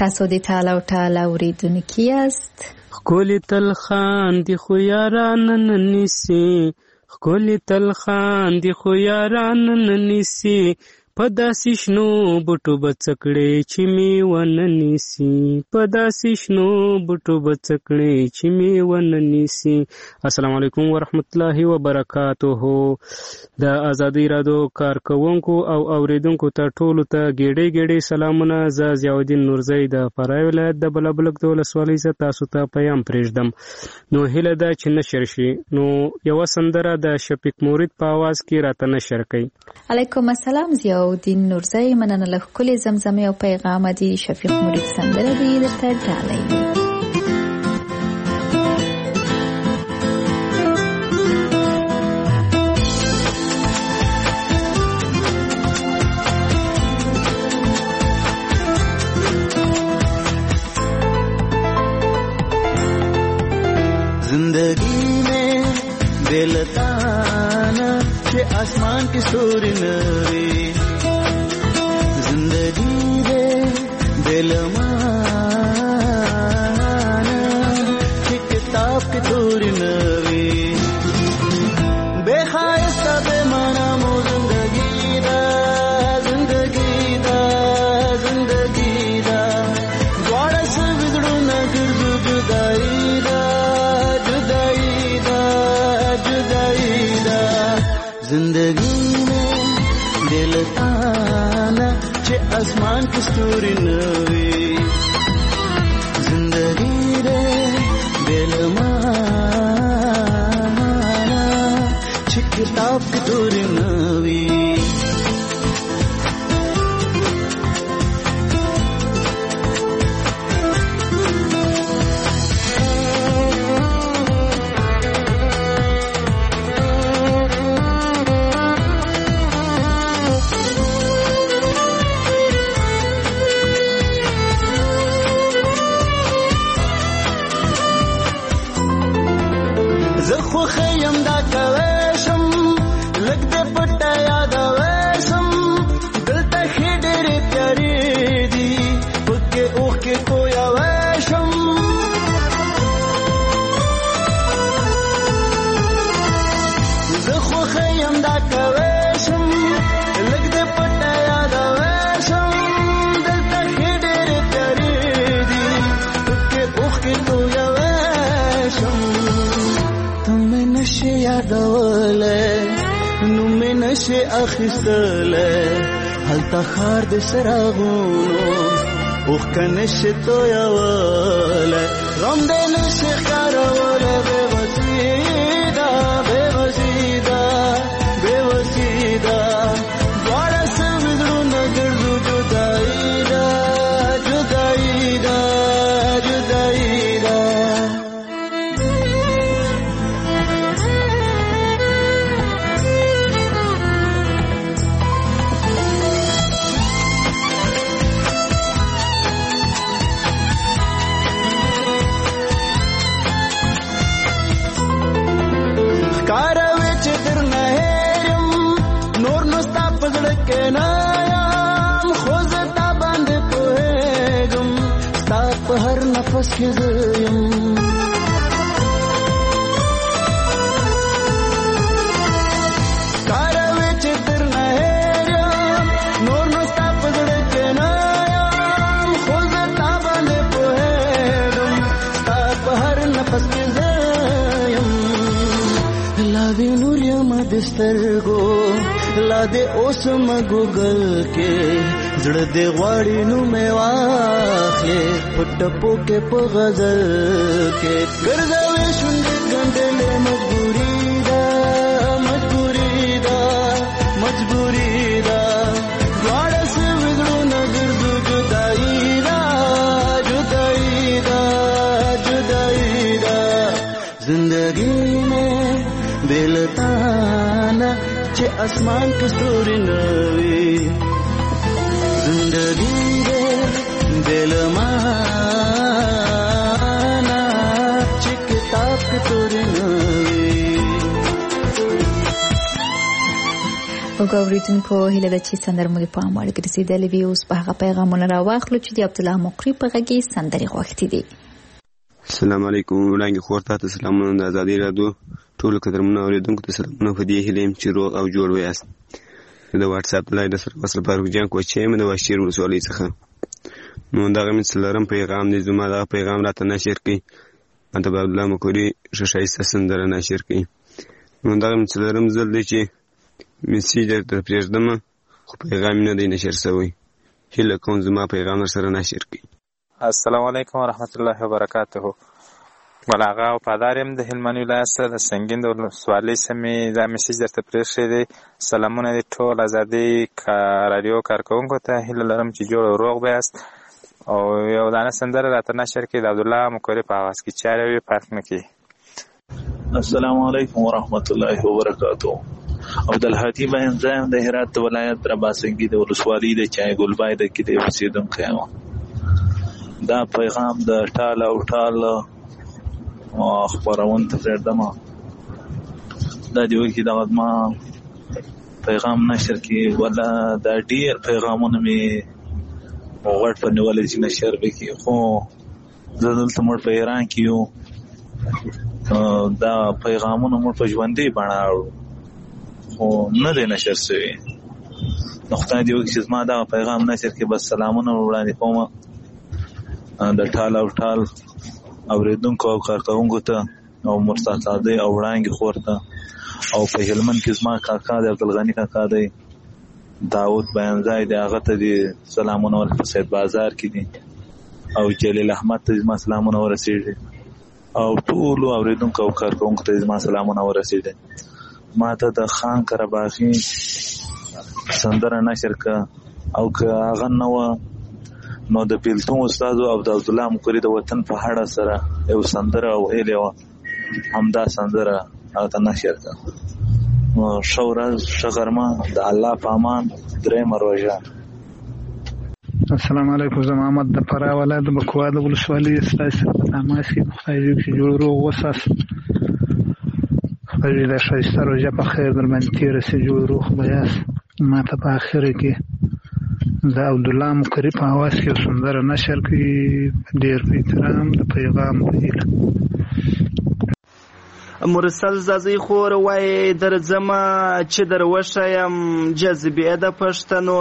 تاسو د ټال او ټال اوریدونکي یاست. ښکلي تل خاندي خو یاران نه نیسي، ښکلي تل خاندي خو یاران نه نیسي، په داسې شنو بوټو به څه کړې چې مې ونه نیسي، په داسې شنو بوټو به څه کړې چې مې ونه نیسي. السلام علیکم ورحمت الله وبرکاته. د ازادي راډیو کارکونکو او اوریدونکو ته ټولو ته ګېډې ګېډې سلامونه. زه ضیاءالدین نورزی د فراه ولایت د بلابلک د ولسوالۍ څخه تاسو ته پیغام پرېږدم. نو هیله ده چې نشر شي. نو یوه سندره د شفیق مرید په आवाज کې راته نشر کړئ. علیکم السلام ضیاءالدین نورزی، مننه له ښکلې زمزمې او پیغامه دي. شفیق مرید سندره دې درته ډالۍ. जिंदगी में दिलताना के आसमान की सूरी नवी, जिंदगी दे दिलमाना की किताब की तूरी नवी, बेखायस्ता बेमाना मो जिंदगी दा, जिंदगी दा, जिंदगी दा, द्वारा से बिगड़ू न गिरजू जुदाई दा, जिंदगी में दिल ताना चे आसमान की सूरी नवी, जिंदगी रे दिल माना चे किताब की सूरी नवी. خیم دا کوشم لګ دې پټه یاد وشم، دلته خې ډېرې پیارې دي پکې اوښکې تویا وشم، زه خو خیم دا کوشم لګ دې پټه یاد وشم، دلته خې ډېرې پیارې دي پکې اوښکې تویا وشم. تمہیں نشے یادولے نومے نشے اخیستلے هلتا خار د سراغونو اوخ کنشے تویولے غم د نشے خارولے بے وسیدہ بے وسیدہ بے وسیدہ دوارا سے بدرو نگردو جدائی دا جدائی دا جدائی دا. हर नफस के ज़यम कारवे चित्र नहरिया नूर नस्ता पगड़ के नायाम खुद ताबले पोहेगम ताप हर नफस के ज़यम लादे नूरिया मदिस्तर गो लादे ओसम गूगल के زړه دې غواړي نو مې واخلې پټپو کې په غزل کې ګرځوي شونډې ګنډلې مجبوري ده مجبوري ده مجبوري ده دواړه سه وګړو نه ګرځو جدایي ده جدایي ده جدایي ده زندګي में दिल ताना چې اسمان کې ستوري نوي जिंदगी रे दिल माना ची किताब की तोरी नवी. اوریدونکو هیله ده چې سندره مو د پام وړ ګرځېدلې وي. اوس په هغه پیغامونه راواخلو چې د عبدالله مقری په غږ کې سندرې غوښتې دي. السلام علیکم وړانګې خور ته سلامونه د ازادي راډیو ټولو قدرمنو اوریدونکو ته سلامونه. په دې هیله یم چې روغ او جوړ ویاست. د واتس اپ لایډ سره وصل فاروق جان کوچې مې د واشیر ولسوالۍ څخه نو دغه مې څلورم پیغام دی. زما دغه پیغام راته نشر کړي د عبدالله مقری ښایسته سندره نشر کړي. نو دغه مې څلورم ځل دی چې میسیج درته پرېږدم خو پیغام نه دی نشر شوی. هیله کوم زما پیغام سره نشر کړي. السلام علیکم ورحمت الله وبرکاته. بلاغه او پادار يم د هلمند ولایت څخه د سنگین د ولسوالۍ سمې دا میسیج درته پرېښی دی. سلامونه دي ټول ازادي رادیو کارکوونکو ته. هیله لرم چې جوړ او روغ بیاست او یو دانه سندره راته نشر کړي د عبدالله مقری په اواز کې چارې وي فرق نه کوي. السلام علیکم ورحمت الله وبرکاته. عبدالحتی بهن زایم د هرات ولایت رباسنګي د ولسوالۍ د چای ګلبای د کې د اوسیدونکو یم. دا پیغام د ټال او ټال خبرون ته پرېږدم. دا دی وایي چې دغه ما پیغام نشر کړي ولا دا ډېر پیغامونه مې غوږ په نیولی چې نشر وکړي خو زه دلته موږ په ایران کې یو دا پیغامونه موږ په ژوندۍ بڼه اړو خو نه دی نشر شوی. نو خدای دې وکړي چې زما دغه پیغام نشر کړي. بس سلامونه وړاندې کوم د ټال او ټال اوریدونکو او کارکوونکو ته او مرتضی او وړانګې خور ته او په هلمند کې زما کاکا دی عبدالغني کاکا دی داود بیانځای دی هغه ته دي سلامونه ورکړه. سید بازار کې دي او جلیل احمد ته زما سلامونه ورسېږي او ټولو اوریدونکو او کارکوونکو ته زما سلامونه ورسېږي. ما ته د خان کرباخي سندره نشر که او که هغه نه وه نو د بیلتون استادو او د عبدالله مقری د وطن په هړه سره یو سندره ویلې وه همدا سندره هغه ته نشر که. ښه ورځ ښه غرمه د الله په امان درېیمه روژه. السلام علیکم. زه محمد د فراه ولایت د بکوا د ولسوالۍ ستاسو سره په تماس کې خدای دې وکړي جوړ روغ وساتي. خدای دې د ښایسته روژه په خیر درباندې تېره شي جوړ روغ به یاست. ما ته په اخره کې د عبدالله مقری په اواز کې سندره نشر کړي. ډېر په احترام د پیغام په هیله. مرسل زازی خور وای درځمه چې دروښیم جذبې د پښتنو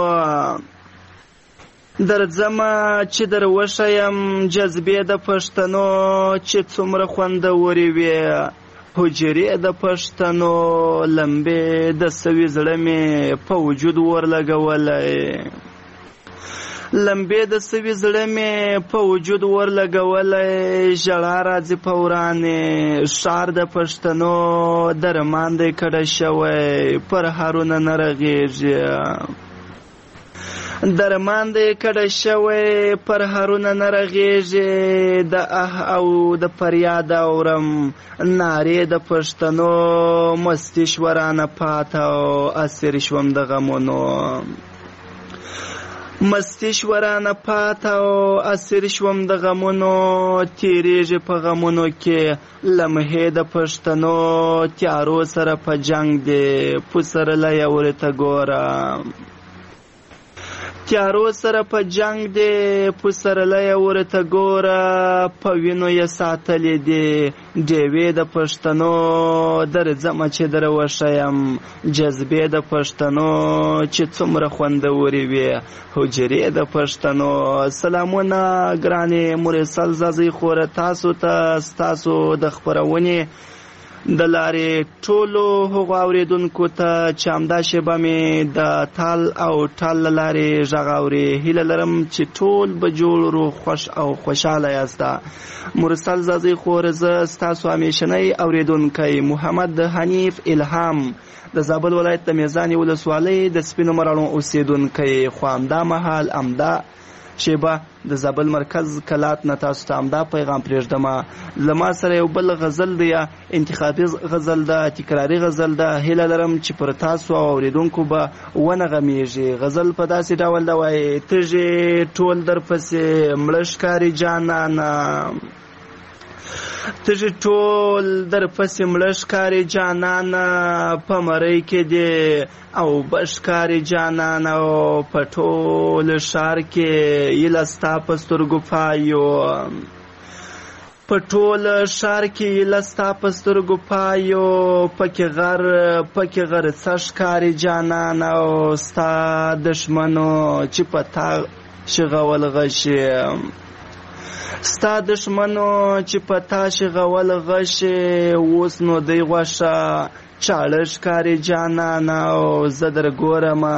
درځمه چې دروښیم جذبې د پښتنو چې څومره خوندورې وي حجرې د پښتنو لمبې د سوي زړه مې په وجود ورلګولی لمبې د سوي زړه مې په وجود ورلګولی ژړا راځي په ورانې ښار د پښتنو درمان دی کډه شوی پر هارونه نه رغېږي درمان دی کډه شوی پر هارونه نه رغېږي د او د فریاد اورم نارې د پښتنو مستي شورانه پاته او اسیر شوم د غمونو مستی شورانه پاته او اسیر شوم د غمونو تیریږي په غمونو کې لمحې د پښتنو تیارو سره په جنگ دی پسرلی ورته ګوره تیارو سره په جنگ دی پسرلی ورته ګوره په وینو یې ساتلې دي ډیوې د پښتنو درځمه چې دروښیم جذبې د پښتنو چې څومره خوندورې وي حجرې د پښتنو. سلامونه ګرانې مرسل زازی خوره تاسو ته ستاسو د خپرونې د لارې ټولو هغو اوریدونکو ته چې همدا شیبه مې د تال او ټال له لارې غږ اوري. هیله لرم چې ټول به جوړ روغ خوښ او خوشحاله یاسته. مرسل زازی خور زه ستاسو همیشنی اوریدونکی محمد حنیف الهام د زابل ولایت د میزانې ولسوالۍ د سپینو مراڼو اوسیدونکی خو همدا مهال همدا شیبه د زابل مرکز کلات نه تاسو ته همدا پیغام پرېږدمه. له ما سره یو بل غزل دی یا انتخابي غزل ده تکراري غزل ده. هیله لرم چې پر تاسو او اوریدونکو به ونغمیږي. غزل په داسې ډول ده وایي تږي ټول درپسې مړه ښکاري جانانه تږي ټول در پسې مړه ښکاري جانانه په مرۍ کې دې او به ښکاري جانانه او په ټول ښار کې ایله ستا په سترګو پایو په ټول ښار کې ایله ستا په سترګو پایو پکې غر څه ښکاري جانانه او ستا دښمنو چې په تا شغول غشي ستا دښمنو چې په تا شغول غشي اوس نو دی غوښه چاړه ښکاري جانانه او زه در ګورم